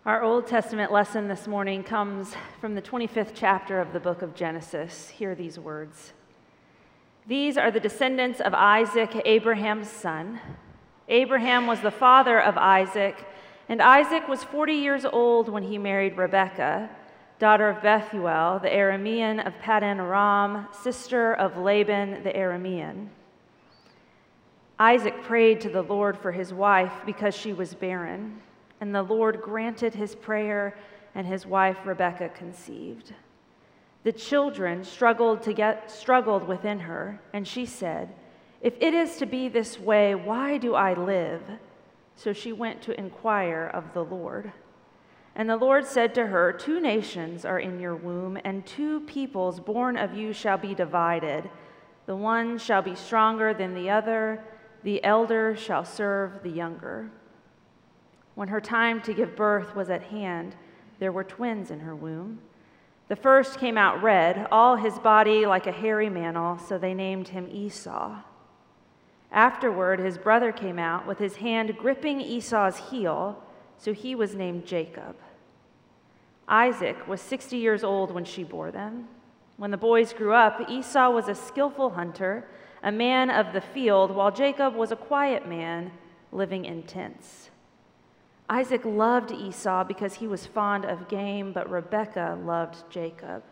Our Old Testament lesson this morning comes from the 25th chapter of the book of Genesis. Hear these words. These are the descendants of Isaac, Abraham's son. Abraham was the father of Isaac, and Isaac was 40 years old when he married Rebekah, daughter of Bethuel, the Aramean of Paddan Aram, sister of Laban the Aramean. Isaac prayed to the Lord for his wife because she was barren. And the Lord granted his prayer, and his wife Rebekah conceived. The children struggled within her, and she said, "If it is to be this way, why do I live?" So she went to inquire of the Lord. And the Lord said to her, "Two nations are in your womb, and two peoples born of you shall be divided. The one shall be stronger than the other, the elder shall serve the younger." When her time to give birth was at hand, there were twins in her womb. The first came out red, all his body like a hairy mantle, so they named him Esau. Afterward, his brother came out with his hand gripping Esau's heel, so he was named Jacob. Isaac was 60 years old when she bore them. When the boys grew up, Esau was a skillful hunter, a man of the field, while Jacob was a quiet man living in tents. Isaac loved Esau because he was fond of game, but Rebekah loved Jacob.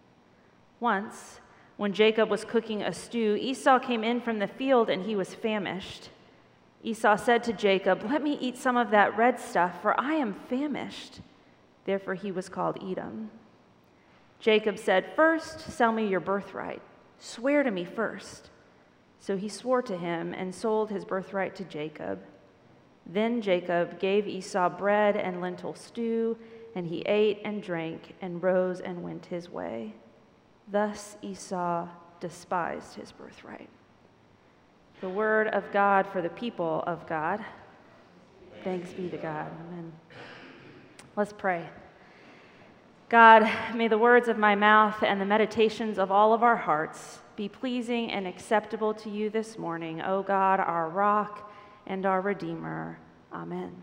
Once, when Jacob was cooking a stew, Esau came in from the field and he was famished. Esau said to Jacob, "Let me eat some of that red stuff, for I am famished." Therefore he was called Edom. Jacob said, "First, sell me your birthright. Swear to me first." So he swore to him and sold his birthright to Jacob. Then Jacob gave Esau bread and lentil stew, and he ate and drank and rose and went his way. Thus Esau despised his birthright. The word of God for the people of God. Thanks be to God. Amen. Let's pray. God, may the words of my mouth and the meditations of all of our hearts be pleasing and acceptable to you this morning, O God, our rock and our Redeemer. Amen.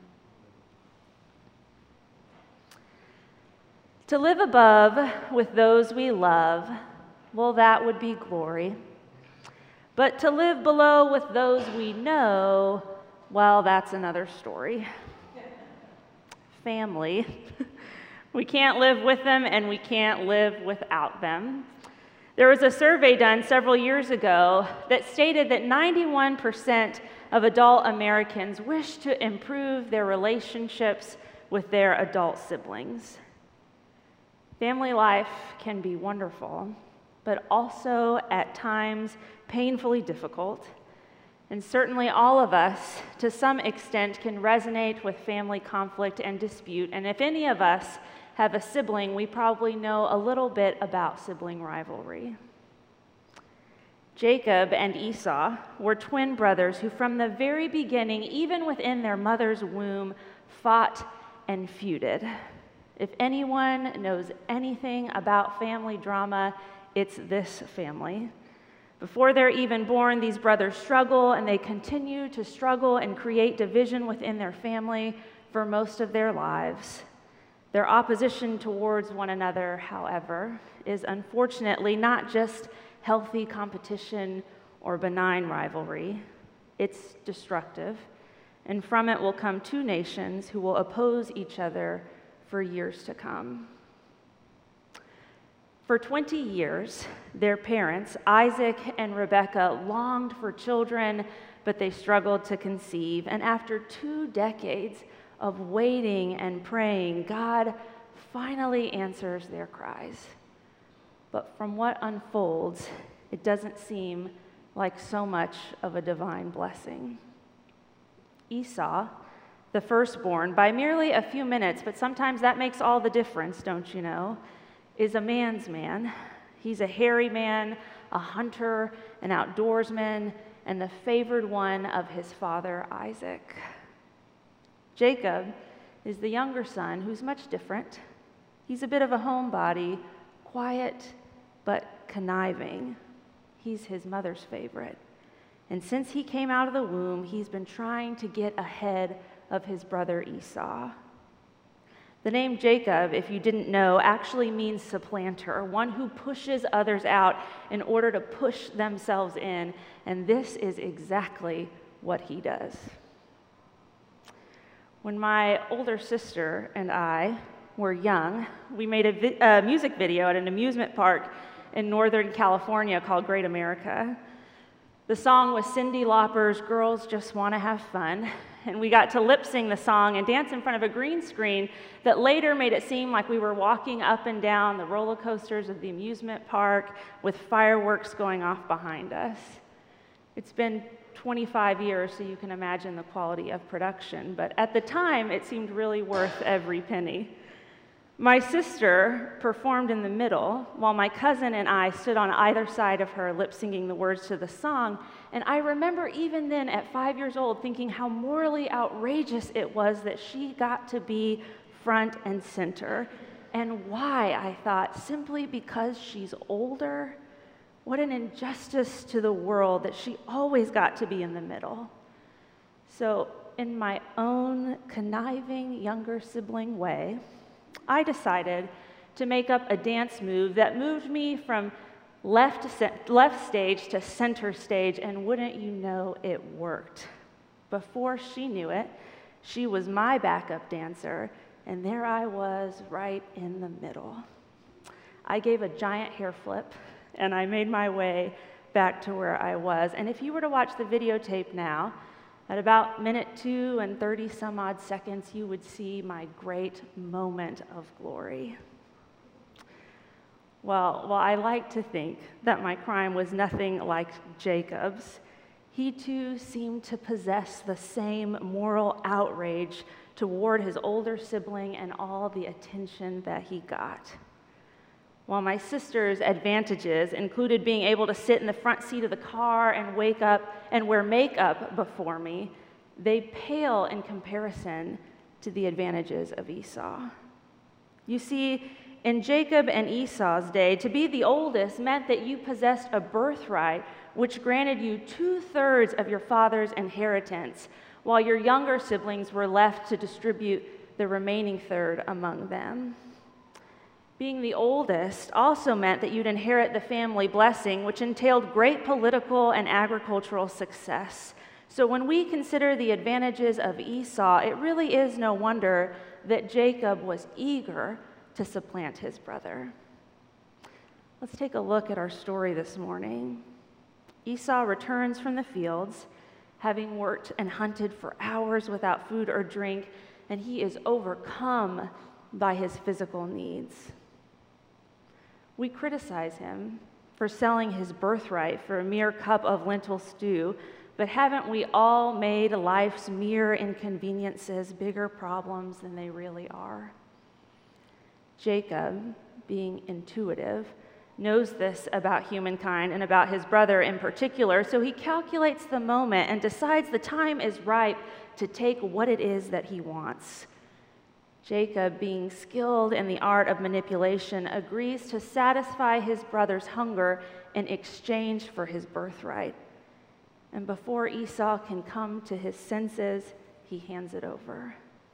To live above with those we love, well, that would be glory. But to live below with those we know, well, that's another story. Family. We can't live with them, and we can't live without them. There was a survey done several years ago that stated that 91% of adult Americans wish to improve their relationships with their adult siblings. Family life can be wonderful, but also at times painfully difficult. And certainly all of us, to some extent, can resonate with family conflict and dispute. And if any of us have a sibling, we probably know a little bit about sibling rivalry. Jacob and Esau were twin brothers who from the very beginning, even within their mother's womb, fought and feuded. If anyone knows anything about family drama, it's this family. Before they're even born, these brothers struggle, and they continue to struggle and create division within their family for most of their lives. Their opposition towards one another, however, is unfortunately not just healthy competition or benign rivalry. It's destructive, and from it will come two nations who will oppose each other for years to come. For 20 years, their parents, Isaac and Rebekah, longed for children, but they struggled to conceive. And after 2 decades of waiting and praying, God finally answers their cries. But from what unfolds, it doesn't seem like so much of a divine blessing. Esau, the firstborn, by merely a few minutes, but sometimes that makes all the difference, don't you know, is a man's man. He's a hairy man, a hunter, an outdoorsman, and the favored one of his father, Isaac. Jacob is the younger son who's much different. He's a bit of a homebody, quiet but conniving. He's his mother's favorite. And since he came out of the womb, he's been trying to get ahead of his brother Esau. The name Jacob, if you didn't know, actually means supplanter, one who pushes others out in order to push themselves in, and this is exactly what he does. When my older sister and I were young, we made a music video at an amusement park in Northern California called Great America. The song was Cyndi Lauper's Girls Just Want to Have Fun, and we got to lip sing the song and dance in front of a green screen that later made it seem like we were walking up and down the roller coasters of the amusement park with fireworks going off behind us. It's been 25 years, so you can imagine the quality of production, but at the time, it seemed really worth every penny. My sister performed in the middle, while my cousin and I stood on either side of her lip-singing the words to the song, and I remember even then, at 5 years old, thinking how morally outrageous it was that she got to be front and center. And why, I thought, simply because she's older? What an injustice to the world that she always got to be in the middle. So, in my own conniving younger sibling way, I decided to make up a dance move that moved me from left stage to center stage, and wouldn't you know, it worked. Before she knew it, she was my backup dancer, and there I was right in the middle. I gave a giant hair flip, and I made my way back to where I was. And if you were to watch the videotape now, at about minute 2 and 30 some odd seconds, you would see my great moment of glory. Well, while I like to think that my crime was nothing like Jacob's, he too seemed to possess the same moral outrage toward his older sibling and all the attention that he got. While my sister's advantages included being able to sit in the front seat of the car and wake up and wear makeup before me, they pale in comparison to the advantages of Esau. You see, in Jacob and Esau's day, to be the oldest meant that you possessed a birthright which granted you 2/3 of your father's inheritance, while your younger siblings were left to distribute the remaining third among them. Being the oldest also meant that you'd inherit the family blessing, which entailed great political and agricultural success. So when we consider the advantages of Esau, it really is no wonder that Jacob was eager to supplant his brother. Let's take a look at our story this morning. Esau returns from the fields, having worked and hunted for hours without food or drink, and he is overcome by his physical needs. We criticize him for selling his birthright for a mere cup of lentil stew, but haven't we all made life's mere inconveniences bigger problems than they really are? Jacob, being intuitive, knows this about humankind and about his brother in particular, so he calculates the moment and decides the time is ripe to take what it is that he wants. Jacob, being skilled in the art of manipulation, agrees to satisfy his brother's hunger in exchange for his birthright. And before Esau can come to his senses, he hands it over.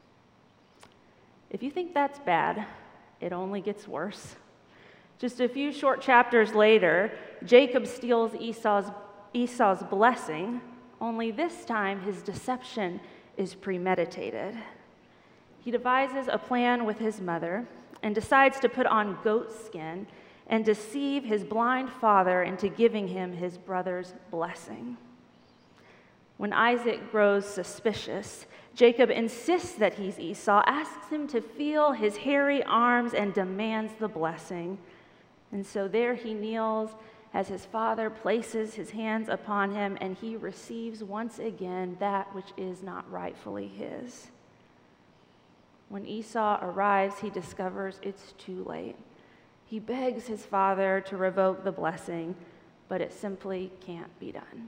If you think that's bad, it only gets worse. Just a few short chapters later, Jacob steals Esau's blessing, only this time his deception is premeditated. He devises a plan with his mother and decides to put on goat skin and deceive his blind father into giving him his brother's blessing. When Isaac grows suspicious, Jacob insists that he's Esau, asks him to feel his hairy arms, and demands the blessing. And so there he kneels as his father places his hands upon him, and he receives once again that which is not rightfully his. When Esau arrives, he discovers it's too late. He begs his father to revoke the blessing, but it simply can't be done.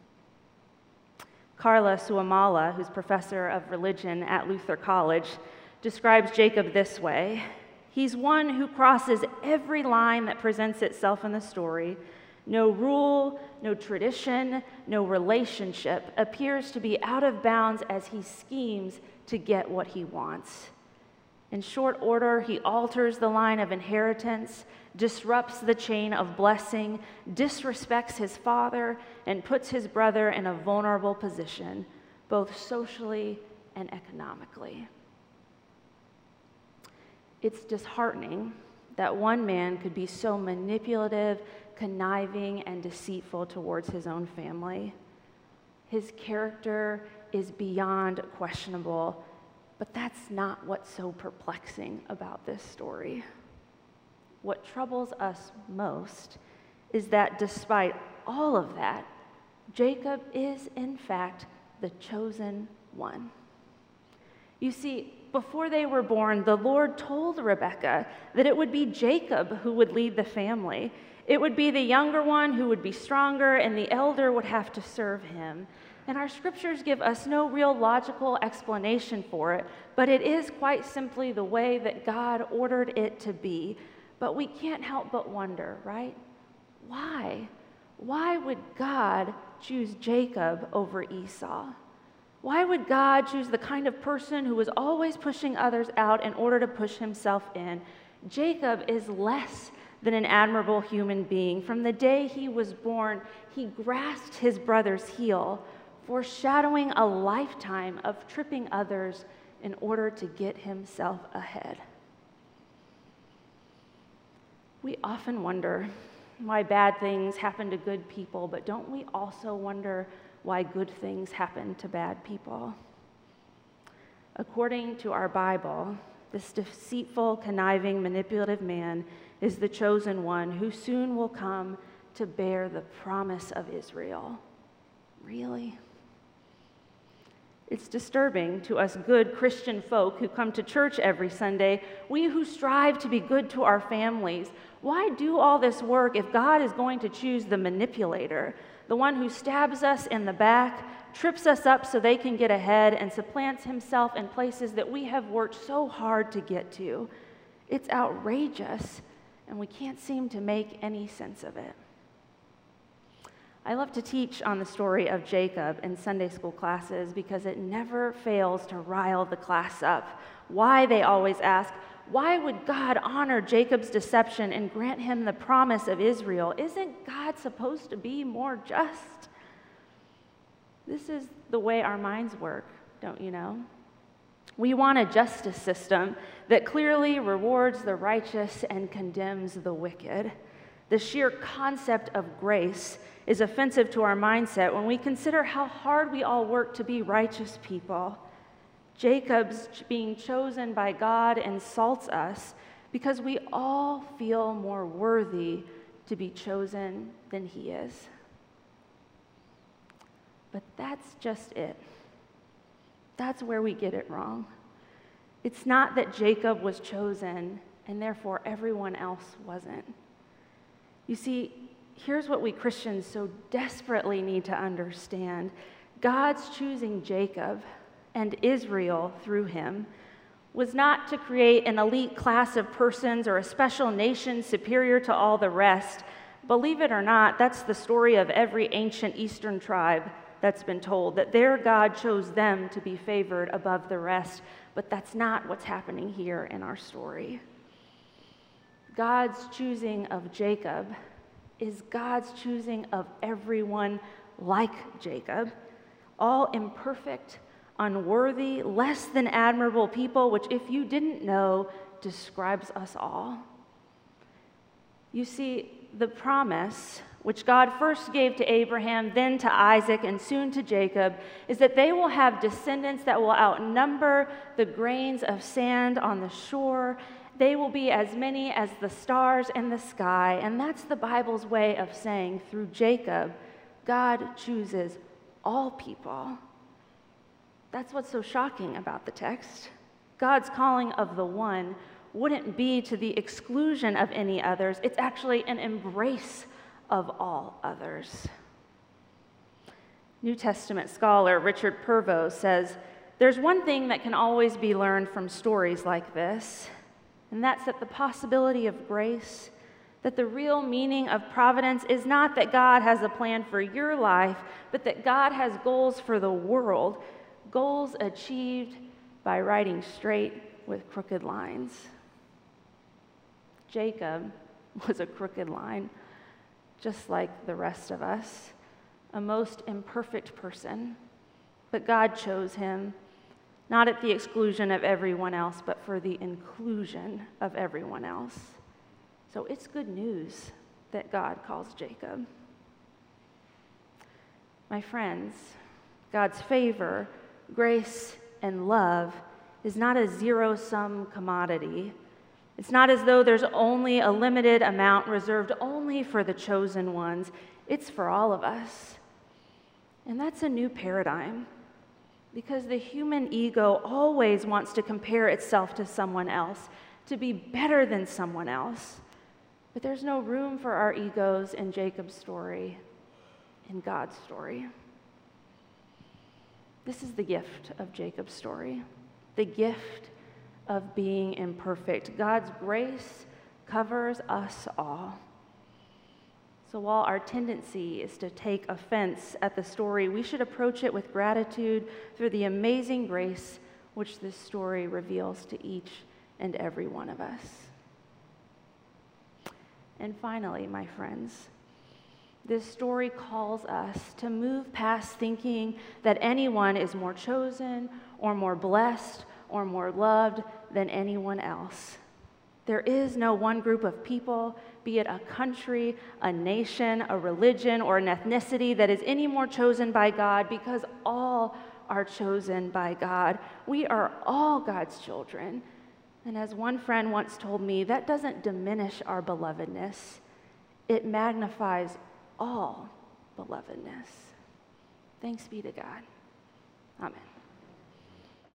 Carla Suomala, who's professor of religion at Luther College, describes Jacob this way: he's one who crosses every line that presents itself in the story. No rule, no tradition, no relationship appears to be out of bounds as he schemes to get what he wants. In short order, he alters the line of inheritance, disrupts the chain of blessing, disrespects his father, and puts his brother in a vulnerable position, both socially and economically. It's disheartening that one man could be so manipulative, conniving, and deceitful towards his own family. His character is beyond questionable, but that's not what's so perplexing about this story. What troubles us most is that despite all of that, Jacob is in fact the chosen one. You see, before they were born, the Lord told Rebekah that it would be Jacob who would lead the family. It would be the younger one who would be stronger, and the elder would have to serve him. And our scriptures give us no real logical explanation for it, but it is quite simply the way that God ordered it to be. But we can't help but wonder, right? Why? Why would God choose Jacob over Esau? Why would God choose the kind of person who was always pushing others out in order to push himself in? Jacob is less than an admirable human being. From the day he was born, he grasped his brother's heel, foreshadowing a lifetime of tripping others in order to get himself ahead. We often wonder why bad things happen to good people, but don't we also wonder why good things happen to bad people? According to our Bible, this deceitful, conniving, manipulative man is the chosen one who soon will come to bear the promise of Israel. Really? It's disturbing to us good Christian folk who come to church every Sunday, we who strive to be good to our families. Why do all this work if God is going to choose the manipulator, the one who stabs us in the back, trips us up so they can get ahead, and supplants himself in places that we have worked so hard to get to? It's outrageous, and we can't seem to make any sense of it. I love to teach on the story of Jacob in Sunday school classes because it never fails to rile the class up. Why, they always ask, why would God honor Jacob's deception and grant him the promise of Israel? Isn't God supposed to be more just? This is the way our minds work, don't you know? We want a justice system that clearly rewards the righteous and condemns the wicked. The sheer concept of grace is offensive to our mindset when we consider how hard we all work to be righteous people. Jacob's being chosen by God insults us because we all feel more worthy to be chosen than he is. But that's just it. That's where we get it wrong. It's not that Jacob was chosen and therefore everyone else wasn't. You see, here's what we Christians so desperately need to understand. God's choosing Jacob and Israel through him was not to create an elite class of persons or a special nation superior to all the rest. Believe it or not, that's the story of every ancient Eastern tribe that's been told, that their God chose them to be favored above the rest. But that's not what's happening here in our story. God's choosing of Jacob is God's choosing of everyone like Jacob, all imperfect, unworthy, less than admirable people, which, if you didn't know, describes us all. You see, the promise, which God first gave to Abraham, then to Isaac, and soon to Jacob, is that they will have descendants that will outnumber the grains of sand on the shore. They will be as many as the stars in the sky. And that's the Bible's way of saying, through Jacob, God chooses all people. That's what's so shocking about the text. God's calling of the one wouldn't be to the exclusion of any others. It's actually an embrace of all others. New Testament scholar Richard Purvo says, there's one thing that can always be learned from stories like this, and that's that the possibility of grace, that the real meaning of providence is not that God has a plan for your life, but that God has goals for the world, goals achieved by writing straight with crooked lines. Jacob was a crooked line, just like the rest of us, a most imperfect person. But God chose him, not at the exclusion of everyone else, but for the inclusion of everyone else. So it's good news that God calls Jacob. My friends, God's favor, grace, and love is not a zero-sum commodity. It's not as though there's only a limited amount reserved only for the chosen ones. It's for all of us. And that's a new paradigm, because the human ego always wants to compare itself to someone else, to be better than someone else. But there's no room for our egos in Jacob's story, in God's story. This is the gift of Jacob's story, the gift of being imperfect. God's grace covers us all. So while our tendency is to take offense at the story, we should approach it with gratitude through the amazing grace which this story reveals to each and every one of us. And finally, my friends, this story calls us to move past thinking that anyone is more chosen or more blessed or more loved than anyone else. There is no one group of people, be it a country, a nation, a religion, or an ethnicity, that is any more chosen by God, because all are chosen by God. We are all God's children. And as one friend once told me, that doesn't diminish our belovedness. It magnifies all belovedness. Thanks be to God. Amen.